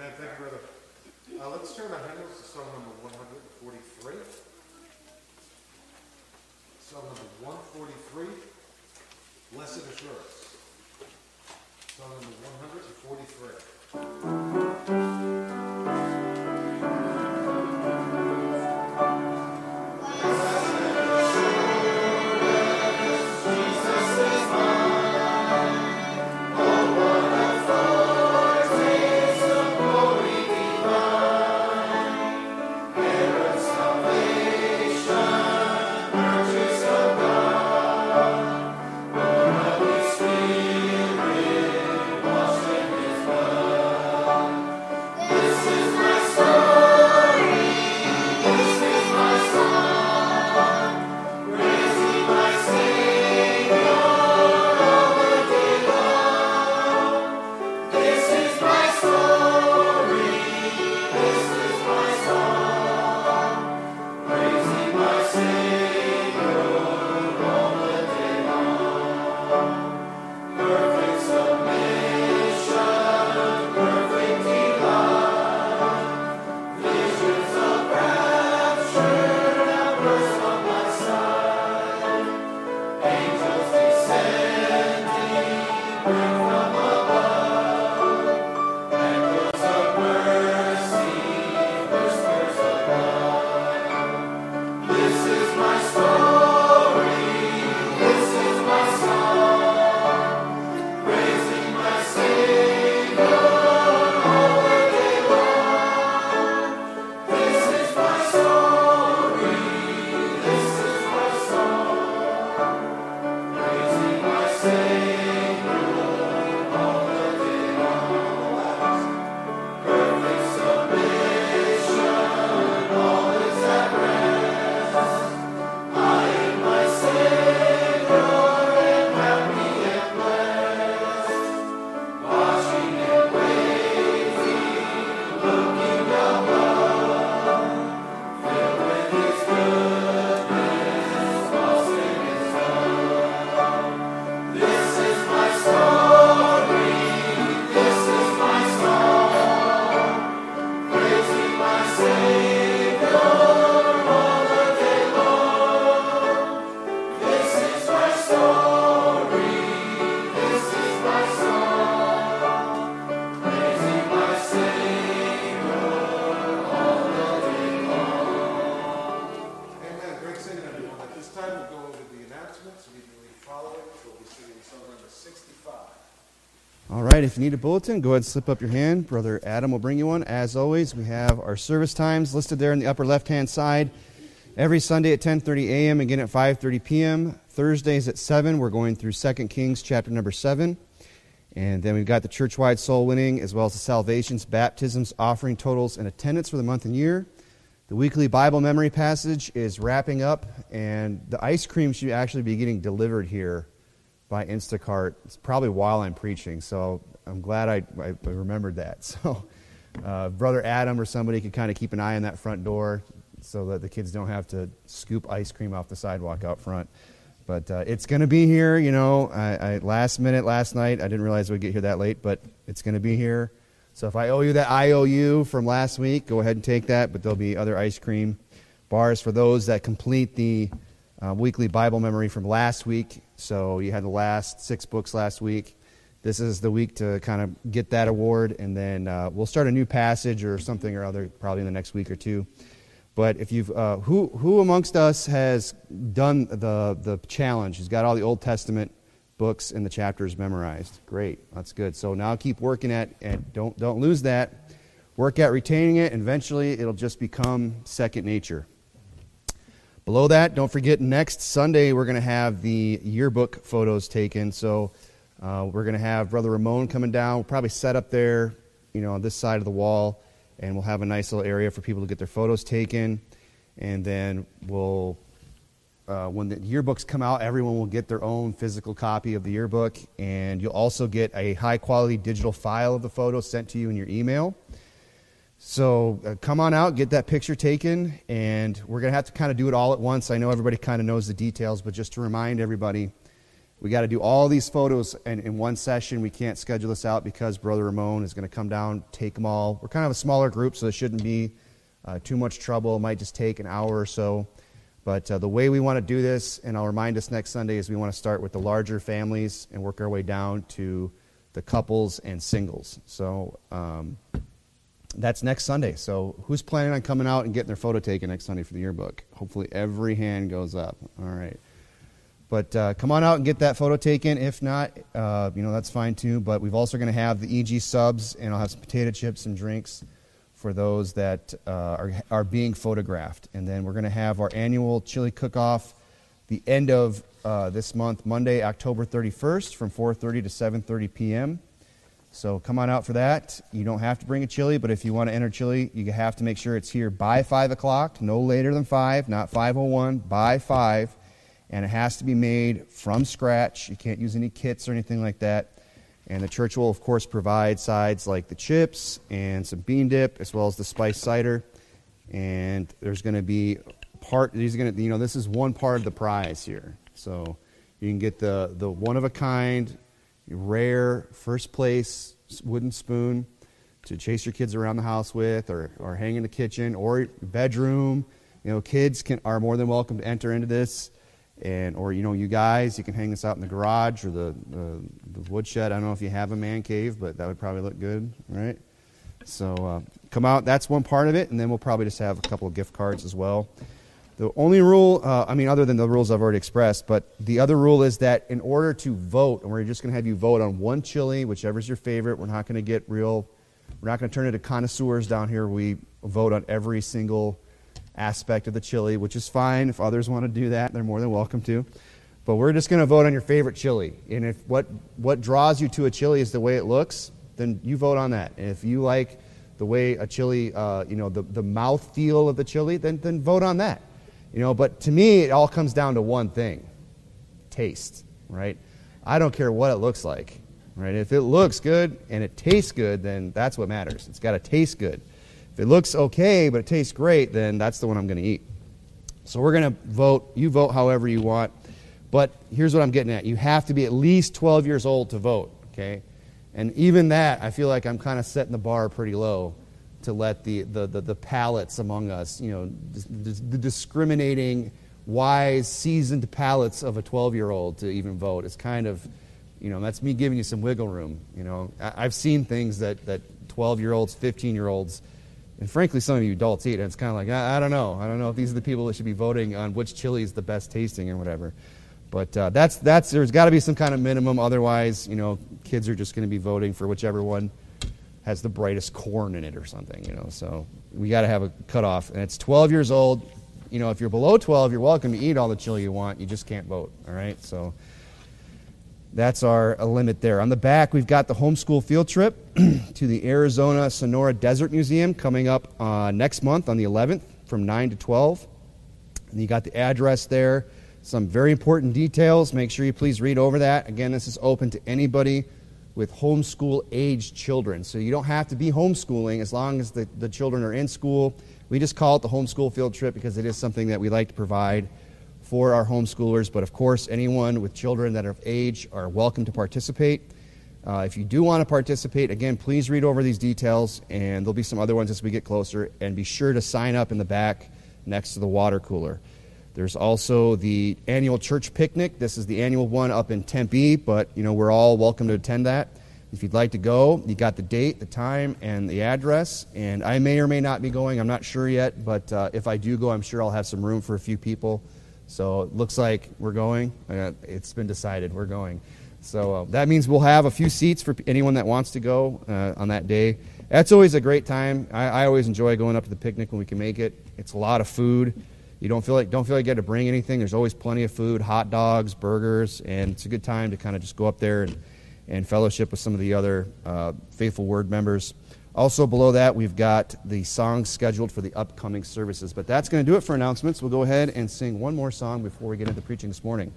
Amen. Thank you, brother. Let's turn our hymnals to Psalm number 143. Psalm number 143, Blessed Assurance. Psalm number 143. If you need a bulletin, go ahead and slip up your hand. Brother Adam will bring you one. As always, we have our service times listed there in the upper left-hand side. Every Sunday at 10:30 a.m., again at 5:30 p.m. Thursdays at 7, we're going through 2 Kings chapter number 7. And then we've got the church-wide soul winning, as well as the salvations, baptisms, offering totals, and attendance for the month and year. The weekly Bible memory passage is wrapping up, and the ice cream should actually be getting delivered here by Instacart. It's probably while I'm preaching, so I'm glad I remembered that. So Brother Adam or somebody could kind of keep an eye on that front door so that the kids don't have to scoop ice cream off the sidewalk out front. But it's going to be here, you know. I last minute last night, I didn't realize we'd get here that late, but it's going to be here. So if I owe you that IOU from last week, go ahead and take that. But there'll be other ice cream bars for those that complete the weekly Bible memory from last week. So you had the last 6 books last week. This is the week to kind of get that award, and then we'll start a new passage or something or other probably in the next week or two. But if you've who amongst us has done the challenge? Has got all the Old Testament books and the chapters memorized? Great, that's good. So now keep working at, and don't lose that. Work at retaining it, and eventually it'll just become second nature. Below that, don't forget next Sunday we're going to have the yearbook photos taken. So we're going to have Brother Ramon coming down. We'll probably set up there, on this side of the wall, and we'll have a nice little area for people to get their photos taken. And then we'll, when the yearbooks come out, everyone will get their own physical copy of the yearbook, and you'll also get a high-quality digital file of the photos sent to you in your email. So come on out, get that picture taken, and we're going to have to kind of do it all at once. I know everybody kind of knows the details, but just to remind everybody, We got to do all these photos in one session. We can't schedule this out because Brother Ramon is going to come down, take them all. We're kind of a smaller group, so there shouldn't be too much trouble. It might just take an hour or so. But the way we want to do this, and I'll remind us next Sunday, is we want to start with the larger families and work our way down to the couples and singles. So that's next Sunday. So who's planning on coming out and getting their photo taken next Sunday for the yearbook? Hopefully every hand goes up. All right. But come on out and get that photo taken. If not, that's fine too. But we've also going to have the EG subs, and I'll have some potato chips and drinks for those that are being photographed. And then we're going to have our annual chili cook-off the end of this month, Monday, October 31st, from 4:30 to 7:30 p.m. So come on out for that. You don't have to bring a chili, but if you want to enter chili, you have to make sure it's here by 5 o'clock, no later than 5, not 5:01, by 5. And it has to be made from scratch. You can't use any kits or anything like that. And the church will, of course, provide sides like the chips and some bean dip, as well as the spiced cider. And there's going to be this is one part of the prize here. So you can get the one-of-a-kind, rare, first place wooden spoon to chase your kids around the house with, or hang in the kitchen, or your bedroom. Kids are more than welcome to enter into this. Or you guys, you can hang this out in the garage or the woodshed. I don't know if you have a man cave, but that would probably look good, right? So come out. That's one part of it, and then we'll probably just have a couple of gift cards as well. The only rule, other than the rules I've already expressed, but the other rule is that in order to vote, and we're just going to have you vote on one chili, whichever's your favorite. We're not going to turn into connoisseurs down here. We vote on every single aspect of the chili, which is fine. If others want to do that, they're more than welcome to. But we're just going to vote on your favorite chili. And if what draws you to a chili is the way it looks, then you vote on that. And if you like the way a chili, the mouth feel of the chili, then vote on that. But to me, it all comes down to one thing: taste, right? I don't care what it looks like, right? If it looks good and it tastes good, then that's what matters. It's got to taste good. If it looks okay, but it tastes great, then that's the one I'm going to eat. So we're going to vote. You vote however you want. But here's what I'm getting at. You have to be at least 12 years old to vote, okay? And even that, I feel like I'm kind of setting the bar pretty low to let the palates among us, the discriminating, wise, seasoned palates of a 12-year-old to even vote. It's kind of, that's me giving you some wiggle room. I've seen things that 12-year-olds, 15-year-olds, and frankly, some of you adults eat, and it's kind of like, I don't know. I don't know if these are the people that should be voting on which chili is the best tasting or whatever. But there's got to be some kind of minimum. Otherwise, kids are just going to be voting for whichever one has the brightest corn in it or something, So we got to have a cutoff. And it's 12 years old. If you're below 12, you're welcome to eat all the chili you want. You just can't vote, all right? So that's our limit there. On the back, we've got the homeschool field trip to the Arizona Sonora Desert Museum coming up next month on the 11th from 9 to 12. And you got the address there. Some very important details. Make sure you please read over that. Again, this is open to anybody with homeschool-aged children. So you don't have to be homeschooling as long as the children are in school. We just call it the homeschool field trip because it is something that we like to provide for our homeschoolers, but of course, anyone with children that are of age are welcome to participate. If you do want to participate, again, please read over these details, and there'll be some other ones as we get closer, and be sure to sign up in the back next to the water cooler. There's also the annual church picnic. This is the annual one up in Tempe, but we're all welcome to attend that. If you'd like to go, you got the date, the time, and the address, and I may or may not be going. I'm not sure yet, but if I do go, I'm sure I'll have some room for a few people. So it looks like we're going. It's been decided we're going. So that means we'll have a few seats for anyone that wants to go on that day. That's always a great time. I always enjoy going up to the picnic when we can make it. It's a lot of food. You don't feel like you got to bring anything. There's always plenty of food, hot dogs, burgers, and it's a good time to kind of just go up there and fellowship with some of the other Faithful Word members. Also below that, we've got the songs scheduled for the upcoming services. But that's going to do it for announcements. We'll go ahead and sing one more song before we get into preaching this morning.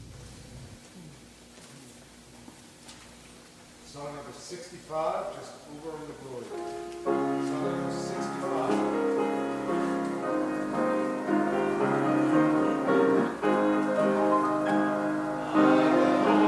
Song number 65, just over in the glory. Song number 65. I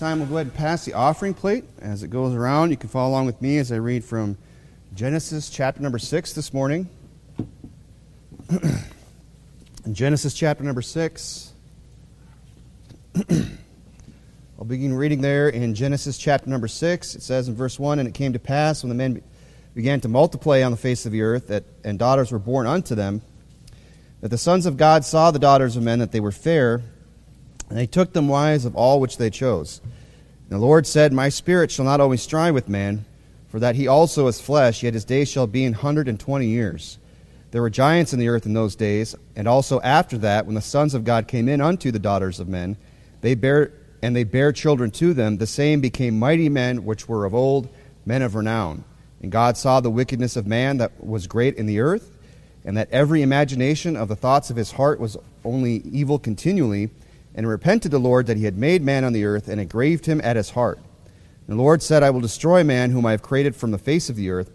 time, we'll go ahead and pass the offering plate as it goes around. You can follow along with me as I read from Genesis chapter number 6 this morning. In Genesis chapter number 6, I'll begin reading there in Genesis chapter number 6. It says in verse 1, "And it came to pass when the men began to multiply on the face of the earth, and daughters were born unto them, that the sons of God saw the daughters of men, that they were fair, and they took them wives of all which they chose. And the Lord said, My spirit shall not always strive with man, for that he also is flesh, yet his days shall be 120 years. There were giants in the earth in those days, and also after that, when the sons of God came in unto the daughters of men, they bare children to them. The same became mighty men which were of old, men of renown. And God saw the wickedness of man that was great in the earth, and that every imagination of the thoughts of his heart was only evil continually, and repented the Lord that he had made man on the earth, and it grieved him at his heart. And the Lord said, I will destroy man whom I have created from the face of the earth,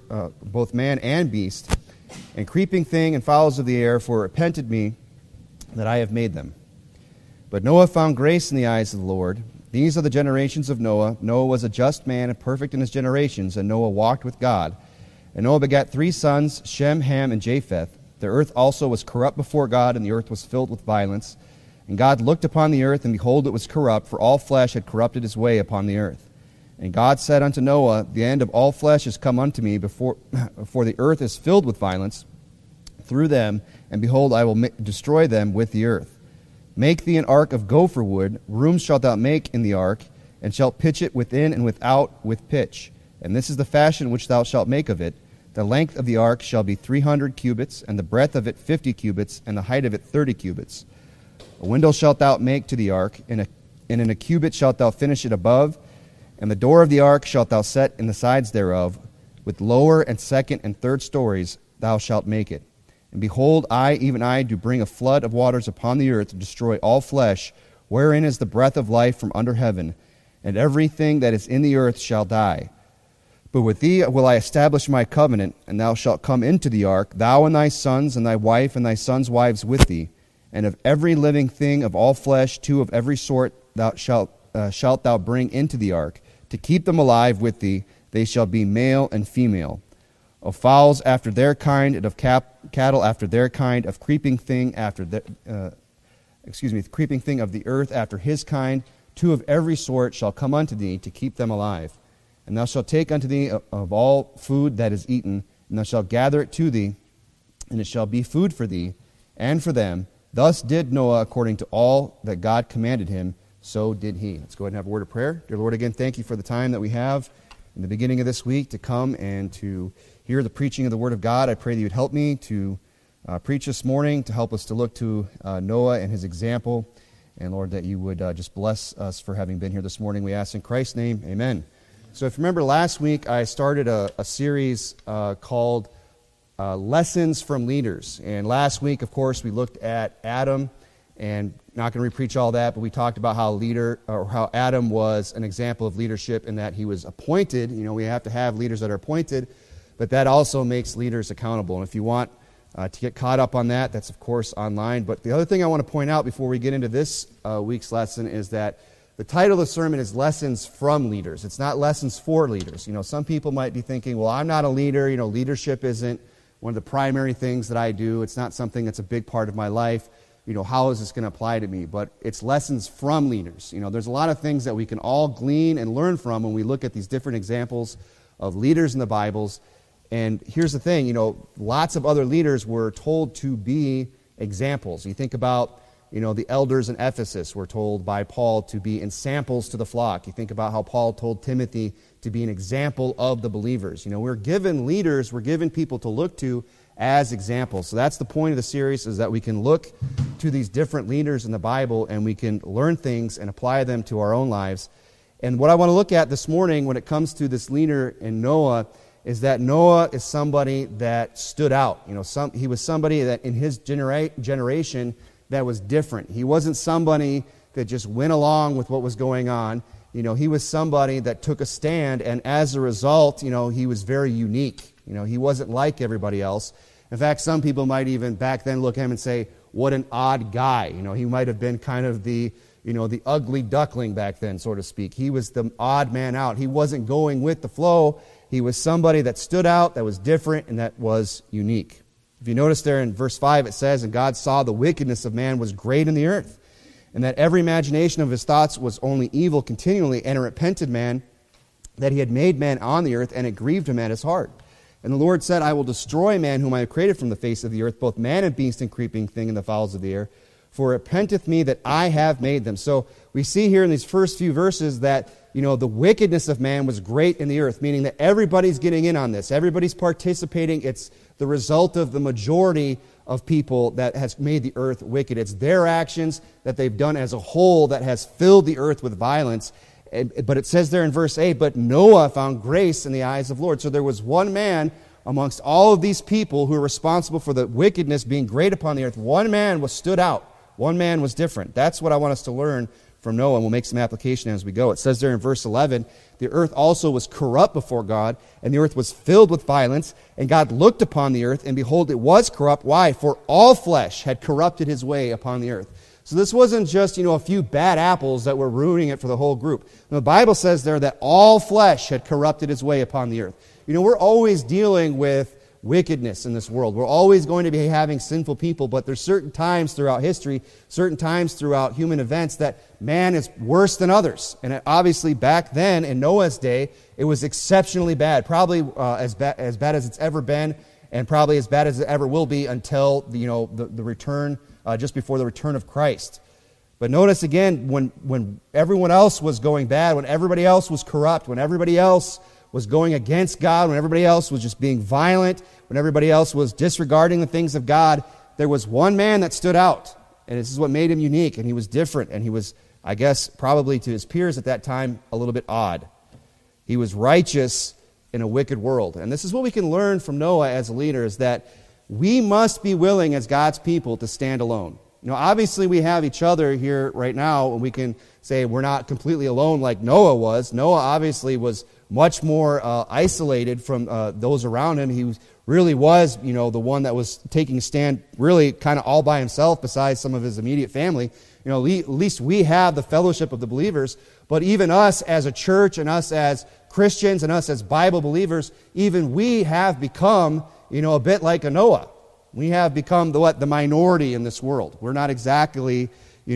both man and beast, and creeping thing and fowls of the air, for it repented me that I have made them. But Noah found grace in the eyes of the Lord. These are the generations of Noah. Noah was a just man and perfect in his generations, and Noah walked with God. And Noah begat 3 sons, Shem, Ham, and Japheth. The earth also was corrupt before God, and the earth was filled with violence. And God looked upon the earth, and behold, it was corrupt, for all flesh had corrupted his way upon the earth. And God said unto Noah, The end of all flesh is come unto me, for the earth is filled with violence through them, and behold, I will destroy them with the earth. Make thee an ark of gopher wood, rooms shalt thou make in the ark, and shalt pitch it within and without with pitch. And this is the fashion which thou shalt make of it. The length of the ark shall be 300 cubits, and the breadth of it 50 cubits, and the height of it 30 cubits. A window shalt thou make to the ark, and in a cubit shalt thou finish it above, and the door of the ark shalt thou set in the sides thereof. With lower and second and third stories thou shalt make it. And behold, I, even I, do bring a flood of waters upon the earth to destroy all flesh, wherein is the breath of life from under heaven, and everything that is in the earth shall die. But with thee will I establish my covenant, and thou shalt come into the ark, thou and thy sons, and thy wife, and thy sons' wives with thee. And of every living thing of all flesh, 2 of every sort shalt thou bring into the ark, to keep them alive with thee. They shall be male and female. Of fowls after their kind, and of cattle after their kind, of creeping thing creeping thing of the earth after his kind, 2 of every sort shall come unto thee, to keep them alive. And thou shalt take unto thee of all food that is eaten, and thou shalt gather it to thee, and it shall be food for thee and for them. Thus did Noah according to all that God commanded him, so did he." Let's go ahead and have a word of prayer. Dear Lord, again, thank you for the time that we have in the beginning of this week to come and to hear the preaching of the Word of God. I pray that you would help me to preach this morning, to help us to look to Noah and his example. And Lord, that you would just bless us for having been here this morning. We ask in Christ's name, amen. So if you remember last week, I started a series called Lessons from Leaders. And last week, of course, we looked at Adam, and not going to repreach all that, but we talked about how Adam was an example of leadership in that he was appointed. You know, we have to have leaders that are appointed, but that also makes leaders accountable. And if you want to get caught up on that, that's of course online. But the other thing I want to point out before we get into this week's lesson is that the title of the sermon is Lessons from Leaders. It's not lessons for leaders. You know, some people might be thinking, well, I'm not a leader. You know, leadership isn't one of the primary things that I do. It's not something that's a big part of my life. You know, how is this going to apply to me? But it's lessons from leaders. You know, there's a lot of things that we can all glean and learn from when we look at these different examples of leaders in the Bibles. And here's the thing, you know, lots of other leaders were told to be examples. You think about, you know, the elders in Ephesus were told by Paul to be ensamples to the flock. You think about how Paul told Timothy to be an example of the believers. You know, we're given leaders, we're given people to look to as examples. So that's the point of the series, is that we can look to these different leaders in the Bible and we can learn things and apply them to our own lives. And what I want to look at this morning when it comes to this leader in Noah is that Noah is somebody that stood out. You know, he was somebody that in his generation that was different. He wasn't somebody that just went along with what was going on. You know, he was somebody that took a stand, and as a result, you know, he was very unique. You know, he wasn't like everybody else. In fact, some people might even back then look at him and say, what an odd guy. You know, he might have been kind of the, the ugly duckling back then, so to speak. He was the odd man out. He wasn't going with the flow. He was somebody that stood out, that was different, and that was unique. If you notice there in verse 5, it says, "And God saw the wickedness of man was great in the earth, and that every imagination of his thoughts was only evil continually, and it repented man that he had made man on the earth, and it grieved him at his heart. And the Lord said, I will destroy man whom I have created from the face of the earth, both man and beast and creeping thing and the fowls of the air. For it repenteth me that I have made them." So we see here in these first few verses that, the wickedness of man was great in the earth, meaning that everybody's getting in on this. Everybody's participating. It's the result of the majority of people that has made the earth wicked. It's their actions that they've done as a whole that has filled the earth with violence. But it says there in verse 8, "But Noah found grace in the eyes of the Lord." So there was one man amongst all of these people who are responsible for the wickedness being great upon the earth. One man was stood out. One man was different. That's what I want us to learn from Noah, and we'll make some application as we go. It says there in verse 11, "The earth also was corrupt before God, and the earth was filled with violence. And God looked upon the earth, and behold, it was corrupt." Why? "For all flesh had corrupted his way upon the earth." So this wasn't just, a few bad apples that were ruining it for the whole group. The Bible says there that all flesh had corrupted his way upon the earth. We're always dealing with wickedness in this world. We're always going to be having sinful people, but there's certain times throughout history, certain times throughout human events that man is worse than others. And obviously back then, in Noah's day, it was exceptionally bad, probably as bad as it's ever been, and probably as bad as it ever will be until the return, just before the return of Christ. But notice again, when everyone else was going bad, when everybody else was corrupt, when everybody else was going against God, when everybody else was just being violent, when everybody else was disregarding the things of God, there was one man that stood out. And this is what made him unique, and he was different, and he was, I guess, probably to his peers at that time, a little bit odd. He was righteous in a wicked world. And this is what we can learn from Noah as a leader, is that we must be willing as God's people to stand alone. Obviously we have each other here right now, and we can say we're not completely alone like Noah was. Noah obviously was much more isolated from those around him. He really was, the one that was taking a stand really kind of all by himself besides some of his immediate family. At least we have the fellowship of the believers, but even us as a church and us as Christians and us as Bible believers, even we have become, a bit like a Noah. We have become the minority in this world. We're not exactly,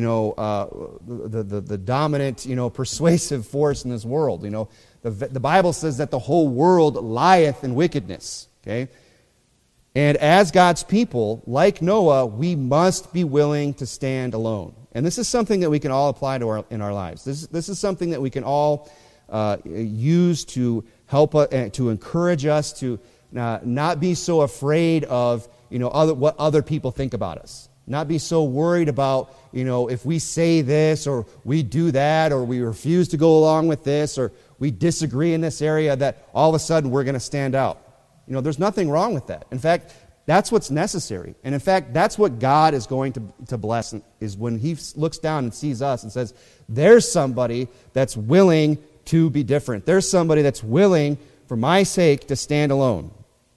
the dominant, persuasive force in this world. The Bible says that the whole world lieth in wickedness. Okay? And as God's people, like Noah, we must be willing to stand alone. And this is something that we can all apply in our lives. This is something that we can all use to help to encourage us to not be so afraid of what other people think about us. Not be so worried about if we say this or we do that or we refuse to go along with this or we disagree in this area that all of a sudden we're going to stand out. There's nothing wrong with that. In fact, that's what's necessary. And in fact, that's what God is going to bless, is when He looks down and sees us and says, there's somebody that's willing to be different. There's somebody that's willing, for my sake, to stand alone.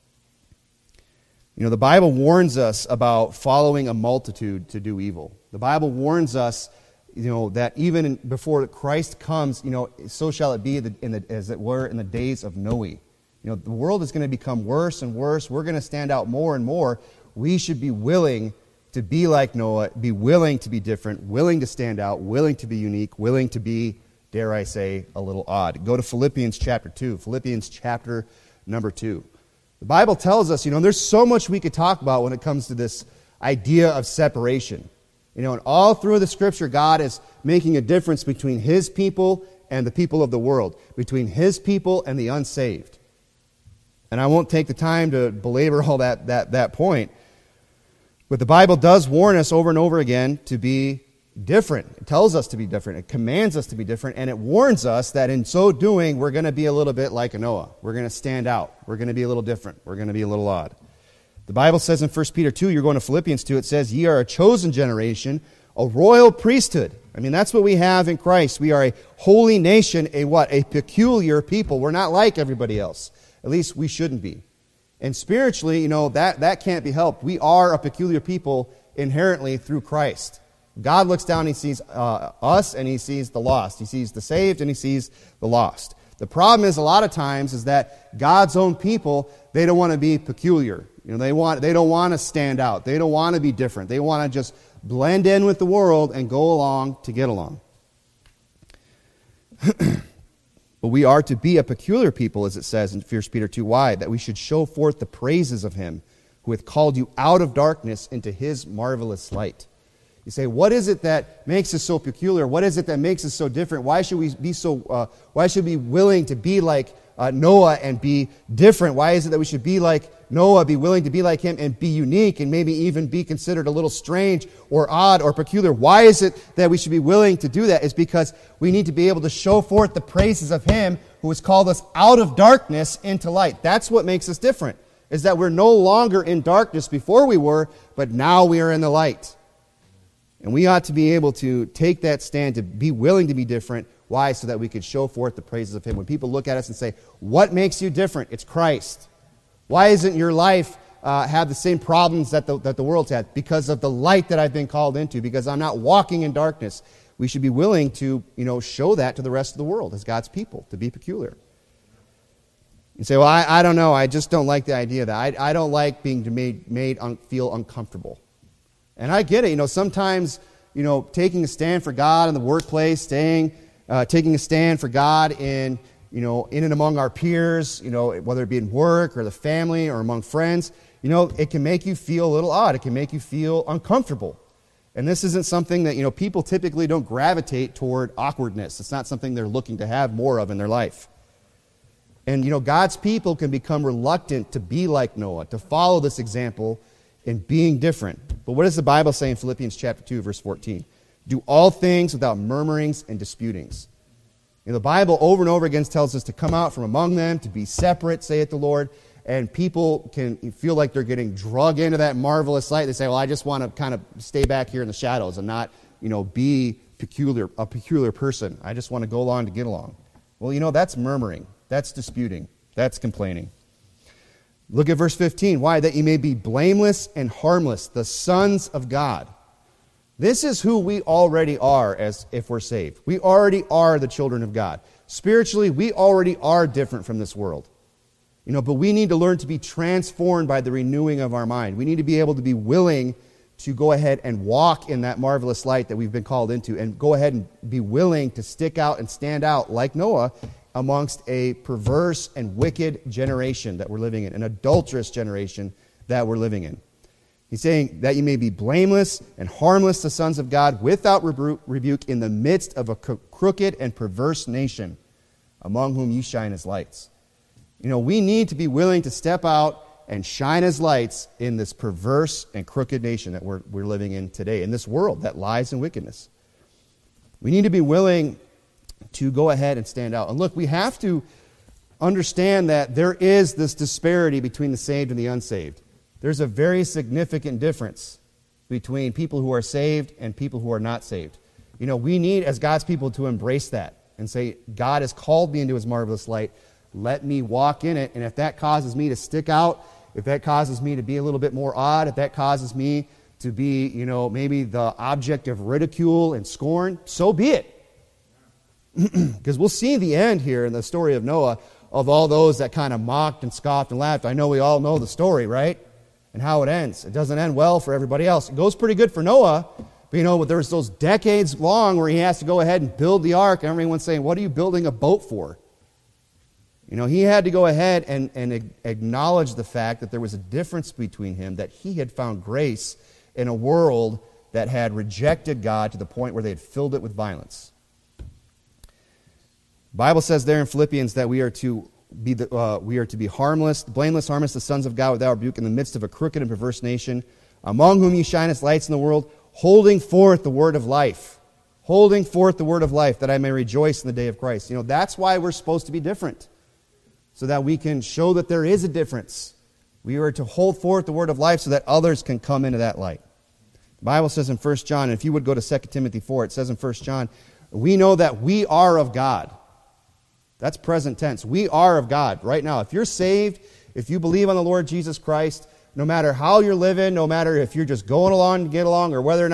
The Bible warns us about following a multitude to do evil. The Bible warns us, that even before Christ comes, so shall it be as it were in the days of Noah. The world is going to become worse and worse. We're going to stand out more and more. We should be willing to be like Noah, be willing to be different, willing to stand out, willing to be unique, willing to be, dare I say, a little odd. Go to Philippians chapter 2. Philippians chapter number 2. The Bible tells us, there's so much we could talk about when it comes to this idea of separation. And all through the Scripture, God is making a difference between His people and the people of the world, between His people and the unsaved. And I won't take the time to belabor all that point. But the Bible does warn us over and over again to be different. It tells us to be different. It commands us to be different. And it warns us that in so doing, we're going to be a little bit like a Noah. We're going to stand out. We're going to be a little different. We're going to be a little odd. The Bible says in 1 Peter 2, you're going to Philippians 2, it says, ye are a chosen generation, a royal priesthood. That's what we have in Christ. We are a holy nation, a what? A peculiar people. We're not like everybody else. At least we shouldn't be. And spiritually, that can't be helped. We are a peculiar people inherently through Christ. God looks down, he sees us, and he sees the lost. He sees the saved, and he sees the lost. The problem is, a lot of times, is that God's own people, they don't want to be peculiar. They don't want to stand out. They don't want to be different. They want to just blend in with the world and go along to get along. But we are to be a peculiar people, as it says in 1 Peter 2. Why? That we should show forth the praises of him who hath called you out of darkness into his marvelous light. You say, what is it that makes us so peculiar? What is it that makes us so different? Why should we be why should we be willing to be like Noah and be different? Why is it that we should be like Noah, be willing to be like him and be unique and maybe even be considered a little strange or odd or peculiar? Why is it that we should be willing to do that? It's because we need to be able to show forth the praises of him who has called us out of darkness into light. That's what makes us different, is that we're no longer in darkness before we were, but now we are in the light. And we ought to be able to take that stand, to be willing to be different. Why? So that we could show forth the praises of him. When people look at us and say, what makes you different? It's Christ. Why isn't your life have the same problems that the world's had? Because of the light that I've been called into, because I'm not walking in darkness. We should be willing to show that to the rest of the world as God's people, to be peculiar. You say, well, I don't know. I just don't like the idea of that. I don't like being made feel uncomfortable. And I get it. Sometimes, taking a stand for God in the workplace, taking a stand for God in and among our peers, whether it be in work or the family or among friends, it can make you feel a little odd. It can make you feel uncomfortable. And this isn't something that, people typically don't gravitate toward awkwardness. It's not something they're looking to have more of in their life. And, God's people can become reluctant to be like Noah, to follow this example in being different. But what does the Bible say in Philippians chapter 2, verse 14? Do all things without murmurings and disputings. The Bible over and over again tells us to come out from among them, to be separate, saith the Lord. And people can feel like they're getting drug into that marvelous light. They say, well, I just want to kind of stay back here in the shadows and not, be a peculiar person. I just want to go along to get along. Well, that's murmuring. That's disputing. That's complaining. Look at verse 15. Why? That ye may be blameless and harmless, the sons of God. This is who we already are as if we're saved. We already are the children of God. Spiritually, we already are different from this world. But we need to learn to be transformed by the renewing of our mind. We need to be able to be willing to go ahead and walk in that marvelous light that we've been called into, and go ahead and be willing to stick out and stand out like Noah amongst a perverse and wicked generation that we're living in, an adulterous generation that we're living in. He's saying that you may be blameless and harmless, the sons of God, without rebuke in the midst of a crooked and perverse nation, among whom you shine as lights. We need to be willing to step out and shine as lights in this perverse and crooked nation that we're living in today, in this world that lies in wickedness. We need to be willing to go ahead and stand out. And look, we have to understand that there is this disparity between the saved and the unsaved. There's a very significant difference between people who are saved and people who are not saved. We need, as God's people, to embrace that and say, God has called me into his marvelous light. Let me walk in it. And if that causes me to stick out, if that causes me to be a little bit more odd, if that causes me to be, maybe the object of ridicule and scorn, so be it. Because we'll see the end here in the story of Noah of all those that kind of mocked and scoffed and laughed. I know we all know the story, right? And how it ends. It doesn't end well for everybody else. It goes pretty good for Noah, but there's those decades long where he has to go ahead and build the ark, and everyone's saying, what are you building a boat for? He had to go ahead and acknowledge the fact that there was a difference between him, that he had found grace in a world that had rejected God to the point where they had filled it with violence. The Bible says there in Philippians that we are to be harmless, blameless, harmless, the sons of God without rebuke in the midst of a crooked and perverse nation, among whom you shine as lights in the world, holding forth the word of life. Holding forth the word of life, that I may rejoice in the day of Christ. That's why we're supposed to be different, so that we can show that there is a difference. We are to hold forth the word of life so that others can come into that light. The Bible says in 1 John, and if you would go to 2 Timothy 4, it says in 1 John, we know that we are of God. That's present tense. We are of God right now. If you're saved, if you believe on the Lord Jesus Christ, no matter how you're living, no matter if you're just going along to get along or whether or not,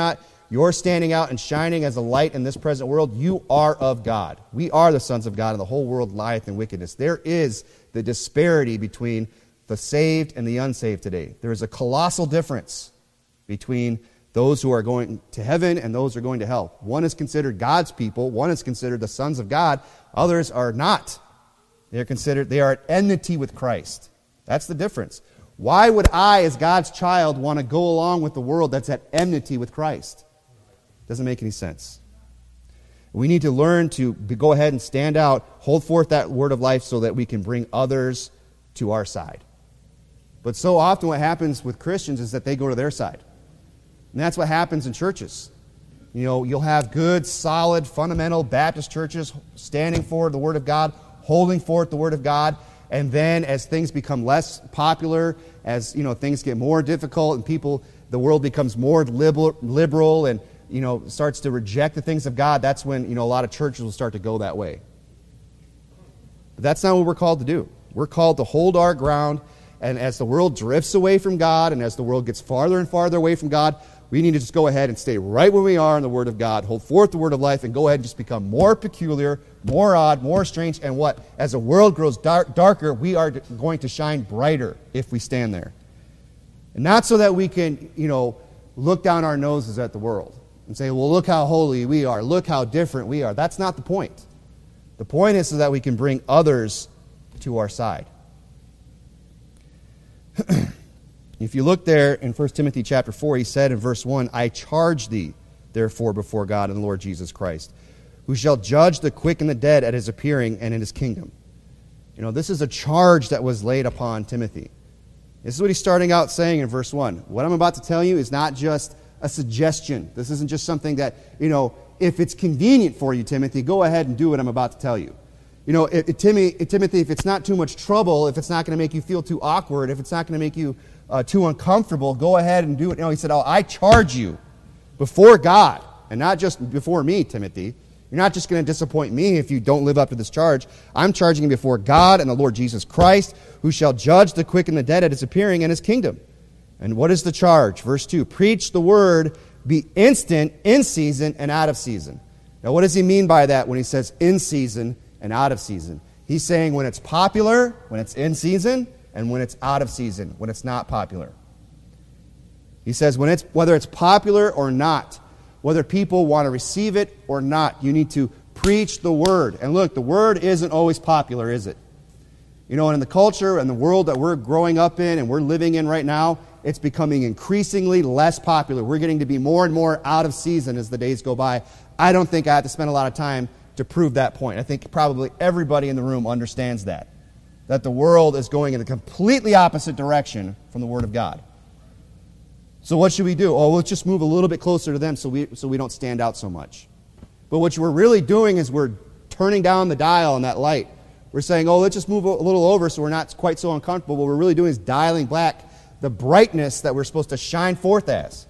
you're standing out and shining as a light in this present world, you are of God. We are the sons of God, and the whole world lieth in wickedness. There is the disparity between the saved and the unsaved today. There is a colossal difference between those who are going to heaven and those who are going to hell. One is considered God's people. One is considered the sons of God. Others are not. They are at enmity with Christ. That's the difference. Why would I, as God's child, want to go along with the world that's at enmity with Christ? Doesn't make any sense. We need to learn to go ahead and stand out, hold forth that word of life so that we can bring others to our side. But so often what happens with Christians is that they go to their side. And that's what happens in churches. You know, you'll have good, solid, fundamental Baptist churches standing for the Word of God, holding forth the Word of God, and then as things become less popular, as things get more difficult and the world becomes more liberal and starts to reject the things of God, that's when a lot of churches will start to go that way. But that's not what we're called to do. We're called to hold our ground, and as the world drifts away from God and as the world gets farther and farther away from God, we need to just go ahead and stay right where we are in the Word of God, hold forth the Word of life, and go ahead and just become more peculiar, more odd, more strange, and what? As the world grows darker, we are going to shine brighter if we stand there. And not so that we can, look down our noses at the world and say, well, look how holy we are, look how different we are. That's not the point. The point is so that we can bring others to our side. If you look there in 1 Timothy chapter 4, he said in verse 1, I charge thee, therefore, before God and the Lord Jesus Christ, who shall judge the quick and the dead at his appearing and in his kingdom. This is a charge that was laid upon Timothy. This is what he's starting out saying in verse 1. What I'm about to tell you is not just a suggestion. This isn't just something that, if it's convenient for you, Timothy, go ahead and do what I'm about to tell you. Timothy, if it's not too much trouble, if it's not going to make you feel too awkward, if it's not going to make you too uncomfortable, go ahead and do it. He said, I charge you before God, and not just before me, Timothy. You're not just going to disappoint me if you don't live up to this charge. I'm charging you before God and the Lord Jesus Christ, who shall judge the quick and the dead at his appearing in his kingdom. And what is the charge? Verse 2, preach the word, be instant, in season, and out of season. Now, what does he mean by that when he says in season and out of season? He's saying when it's popular, when it's in season, and when it's out of season, when it's not popular. He says whether it's popular or not, whether people want to receive it or not, you need to preach the word. And look, the word isn't always popular, is it? And in the culture and the world that we're growing up in and we're living in right now, it's becoming increasingly less popular. We're getting to be more and more out of season as the days go by. I don't think I have to spend a lot of time to prove that point. I think probably everybody in the room understands that the world is going in the completely opposite direction from the Word of God. So what should we do? Oh, let's just move a little bit closer to them so we don't stand out so much. But what we're really doing is we're turning down the dial on that light. We're saying, let's just move a little over so we're not quite so uncomfortable. What we're really doing is dialing back the brightness that we're supposed to shine forth as.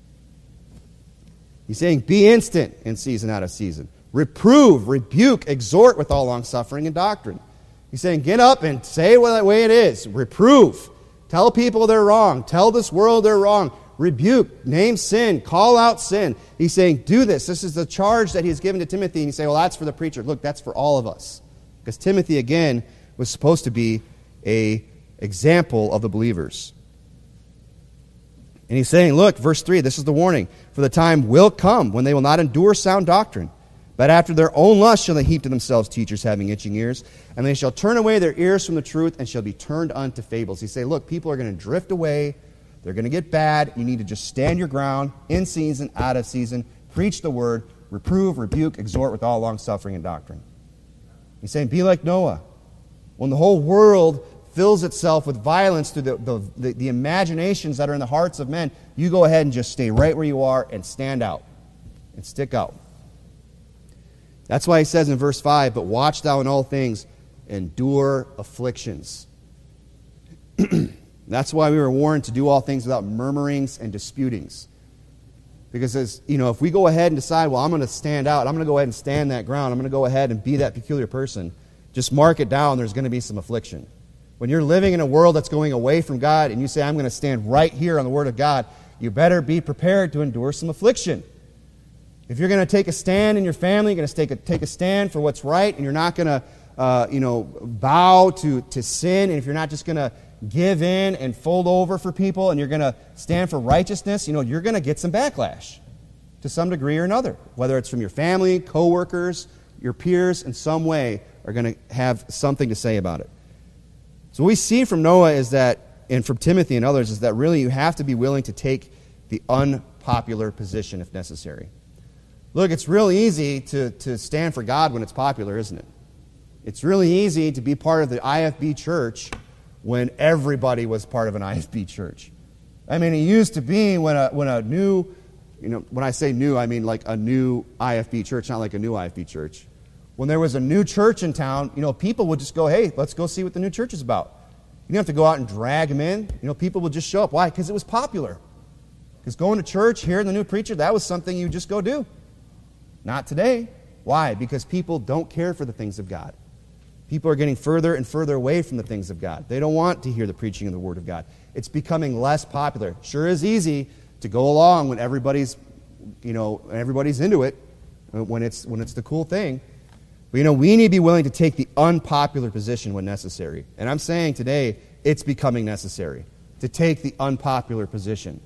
He's saying, be instant in season, out of season. Reprove, rebuke, exhort with all longsuffering and doctrine. He's saying, get up and say it the way it is. Reprove. Tell people they're wrong. Tell this world they're wrong. Rebuke. Name sin. Call out sin. He's saying, do this. This is the charge that he's given to Timothy. And you say, well, that's for the preacher. Look, that's for all of us. Because Timothy, again, was supposed to be an example of the believers. And he's saying, look, verse 3, this is the warning. For the time will come when they will not endure sound doctrine, but after their own lust shall they heap to themselves teachers having itching ears, and they shall turn away their ears from the truth and shall be turned unto fables. He say, look, people are going to drift away. They're going to get bad. You need to just stand your ground, in season, out of season. Preach the word, reprove, rebuke, exhort with all longsuffering and doctrine. He's saying, be like Noah. When the whole world fills itself with violence through the imaginations that are in the hearts of men, you go ahead and just stay right where you are and stand out and stick out. That's why he says in verse 5, but watch thou in all things, endure afflictions. That's why we were warned to do all things without murmurings and disputings. Because if we go ahead and decide, well, I'm going to stand out, I'm going to go ahead and stand that ground, I'm going to go ahead and be that peculiar person, just mark it down, there's going to be some affliction. When you're living in a world that's going away from God and you say, I'm going to stand right here on the Word of God, you better be prepared to endure some affliction. If you're going to take a stand in your family, you're going to take a stand for what's right, and you're not going to bow to sin, and if you're not just going to give in and fold over for people, and you're going to stand for righteousness, you're going to get some backlash to some degree or another. Whether it's from your family, coworkers, your peers, in some way are going to have something to say about it. So what we see from Noah is that, and from Timothy and others, is that really you have to be willing to take the unpopular position if necessary. Look, it's real easy to stand for God when it's popular, isn't it? It's really easy to be part of the IFB church when everybody was part of an IFB church. I mean, it used to be when a new, when I say new, I mean like a new IFB church, not like a new IFB church. When there was a new church in town, people would just go, hey, let's go see what the new church is about. You don't have to go out and drag them in. People would just show up. Why? Because it was popular. Because going to church, hearing the new preacher, that was something you just go do. Not today. Why? Because people don't care for the things of God. People are getting further and further away from the things of God. They don't want to hear the preaching of the Word of God. It's becoming less popular. Sure is easy to go along when everybody's into it, when it's the cool thing. But we need to be willing to take the unpopular position when necessary. And I'm saying today, it's becoming necessary to take the unpopular position.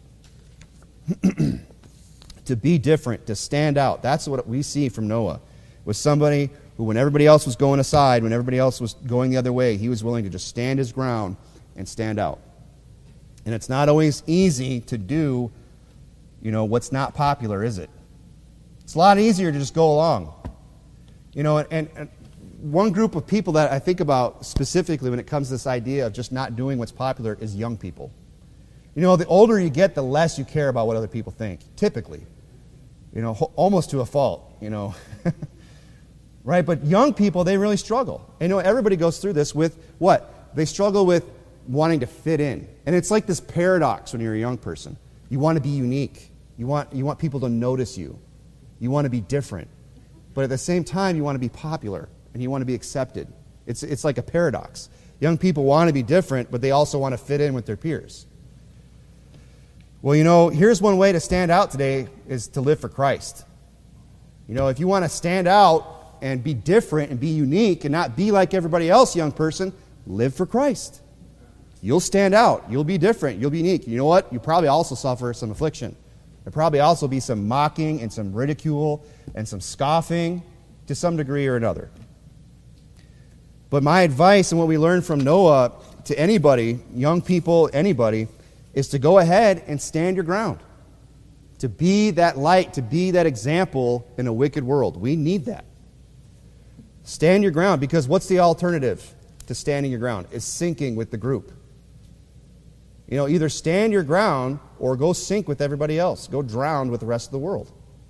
To be different, to stand out. That's what we see from Noah. Was somebody who, when everybody else was going aside, when everybody else was going the other way, he was willing to just stand his ground and stand out. And it's not always easy to do, what's not popular, is it? It's a lot easier to just go along. And one group of people that I think about specifically when it comes to this idea of just not doing what's popular is young people. The older you get, the less you care about what other people think, typically. Almost to a fault, Right? But young people, they really struggle. And everybody goes through this with what? They struggle with wanting to fit in. And it's like this paradox when you're a young person. You want to be unique. You want people to notice you. You want to be different. But at the same time, you want to be popular and you want to be accepted. It's like a paradox. Young people want to be different, but they also want to fit in with their peers. Well, here's one way to stand out today is to live for Christ. If you want to stand out and be different and be unique and not be like everybody else, young person, live for Christ. You'll stand out. You'll be different. You'll be unique. You know what? You probably also suffer some affliction. There'll probably also be some mocking and some ridicule and some scoffing to some degree or another. But my advice and what we learned from Noah to anybody, young people, anybody, is to go ahead and stand your ground. To be that light, to be that example in a wicked world. We need that. Stand your ground, because what's the alternative to standing your ground? Is sinking with the group. Either stand your ground or go sink with everybody else. Go drown with the rest of the world.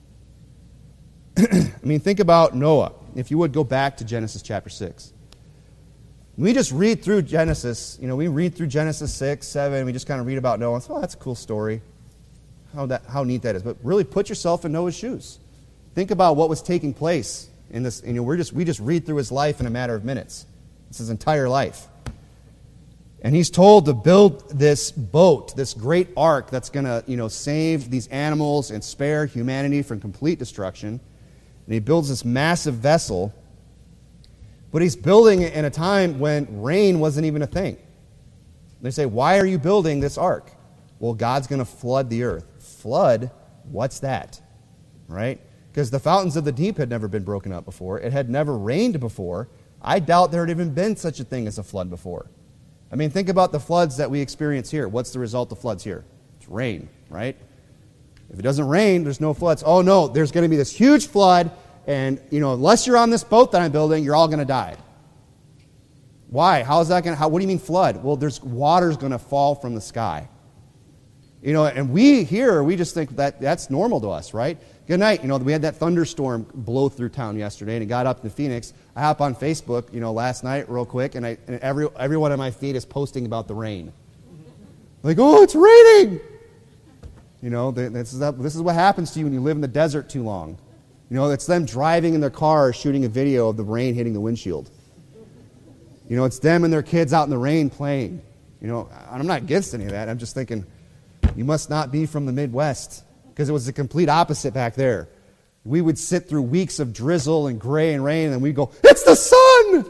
Think about Noah. If you would go back to Genesis chapter 6. We just read through Genesis, we read through Genesis 6, 7, we just kind of read about Noah. Oh, that's a cool story. How neat that is. But really put yourself in Noah's shoes. Think about what was taking place in this. We just read through his life in a matter of minutes. It's his entire life. And he's told to build this boat, this great ark that's going to, save these animals and spare humanity from complete destruction. And he builds this massive vessel. But he's building it in a time when rain wasn't even a thing. They say, why are you building this ark? Well, God's going to flood the earth. Flood? What's that? Right? Because the fountains of the deep had never been broken up before. It had never rained before. I doubt there had even been such a thing as a flood before. Think about the floods that we experience here. What's the result of floods here? It's rain, right? If it doesn't rain, there's no floods. Oh, no, there's going to be this huge flood, and, unless you're on this boat that I'm building, you're all going to die. Why? How is that going to, what do you mean flood? Well, there's water's going to fall from the sky. And we just think that that's normal to us, right? Good night. We had that thunderstorm blow through town yesterday, and it got up to Phoenix. I hop on Facebook, last night real quick, and every one of my feed is posting about the rain. Like, oh, it's raining! This is what happens to you when you live in the desert too long. It's them driving in their car shooting a video of the rain hitting the windshield. It's them and their kids out in the rain playing. I'm not against any of that. I'm just thinking, you must not be from the Midwest, because it was the complete opposite back there. We would sit through weeks of drizzle and gray and rain, and we'd go, it's the sun!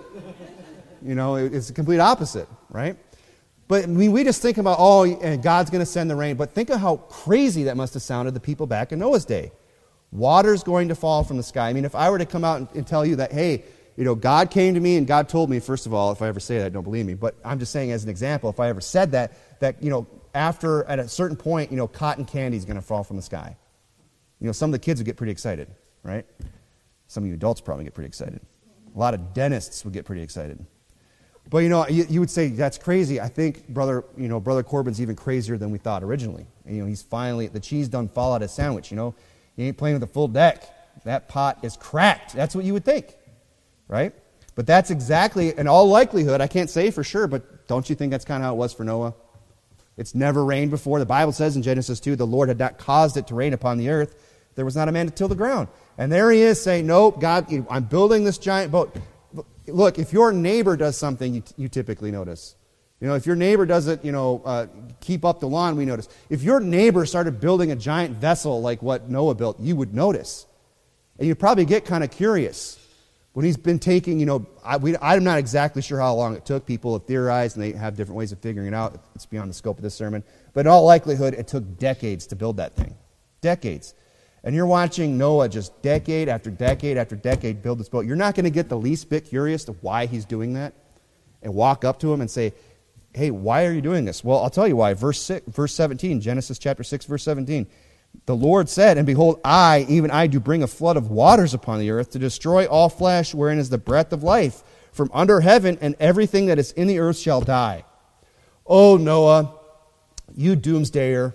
It's the complete opposite, right? But we just think about, and God's going to send the rain. But think of how crazy that must have sounded to people back in Noah's day. Water's going to fall from the sky. if I were to come out and tell you that, hey, God came to me and God told me, first of all, if I ever say that, don't believe me. But I'm just saying as an example, if I ever said that after, at a certain point, cotton candy is going to fall from the sky. Some of the kids would get pretty excited, right? Some of you adults probably get pretty excited. A lot of dentists would get pretty excited. But, you would say, that's crazy. I think Brother Corbin's even crazier than we thought originally. And, he's finally, the cheese done fall out of his sandwich, He ain't playing with a full deck. That pot is cracked. That's what you would think, right? But that's exactly, in all likelihood, I can't say for sure, but don't you think that's kind of how it was for Noah? It's never rained before. The Bible says in Genesis 2, the Lord had not caused it to rain upon the earth. There was not a man to till the ground. And there he is saying, nope, God, I'm building this giant boat. Look, if your neighbor does something, you typically notice. If your neighbor doesn't, keep up the lawn, we notice. If your neighbor started building a giant vessel like what Noah built, you would notice. And you'd probably get kind of curious. When he's been taking, I'm not exactly sure how long it took. People have theorized, and they have different ways of figuring it out. It's beyond the scope of this sermon. But in all likelihood, it took decades to build that thing. Decades. And you're watching Noah just decade after decade after decade build this boat. You're not going to get the least bit curious to why he's doing that and walk up to him and say, hey, why are you doing this? Well, I'll tell you why. Verse 17, Genesis chapter 6, verse 17. The Lord said, and behold, even I do bring a flood of waters upon the earth to destroy all flesh wherein is the breath of life from under heaven, and everything that is in the earth shall die. Oh, Noah, you doomsdayer.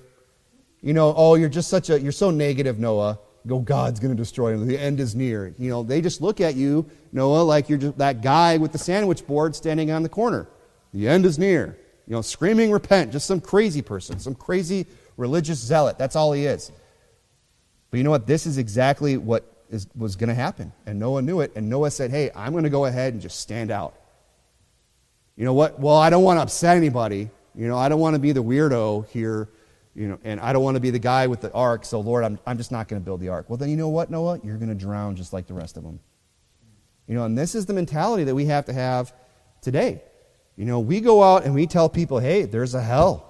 You're so negative, Noah. God's going to destroy him. The end is near. They just look at you, Noah, like you're just that guy with the sandwich board standing on the corner. The end is near. Screaming repent. Just some crazy person, some crazy religious zealot. That's all he is. But you know what? This is exactly what was going to happen. And Noah knew it. And Noah said, hey, I'm going to go ahead and just stand out. You know what? Well, I don't want to upset anybody. I don't want to be the weirdo here. And I don't want to be the guy with the ark. So, Lord, I'm just not going to build the ark. Well, then you know what, Noah? You're going to drown just like the rest of them. And this is the mentality that we have to have today. We go out and we tell people, hey, there's a hell.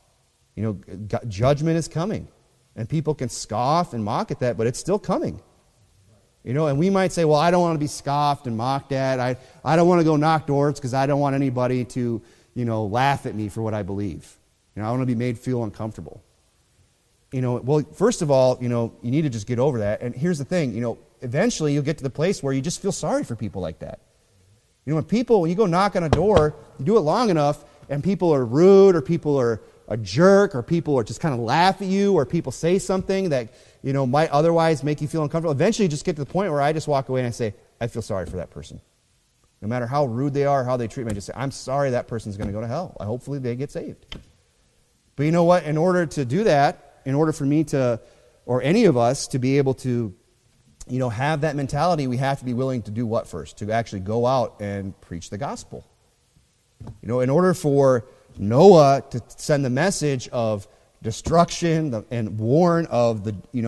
Judgment is coming. And people can scoff and mock at that, but it's still coming. And we might say, well, I don't want to be scoffed and mocked at. I don't want to go knock doors because I don't want anybody to, laugh at me for what I believe. I want to be made feel uncomfortable. Well, first of all, you need to just get over that. And here's the thing, eventually you'll get to the place where you just feel sorry for people like that. When you go knock on a door, you do it long enough, and people are rude, or people are a jerk, or people are just kind of laugh at you, or people say something that, might otherwise make you feel uncomfortable. Eventually you just get to the point where I just walk away and I say, I feel sorry for that person. No matter how rude they are, how they treat me, I just say, I'm sorry that person's going to go to hell. Hopefully they get saved. But you know what? In order to do that, in order for me to, or any of us, to be able to, have that mentality, we have to be willing to do what first? To actually go out and preach the gospel. In order for Noah to send the message of destruction and warn of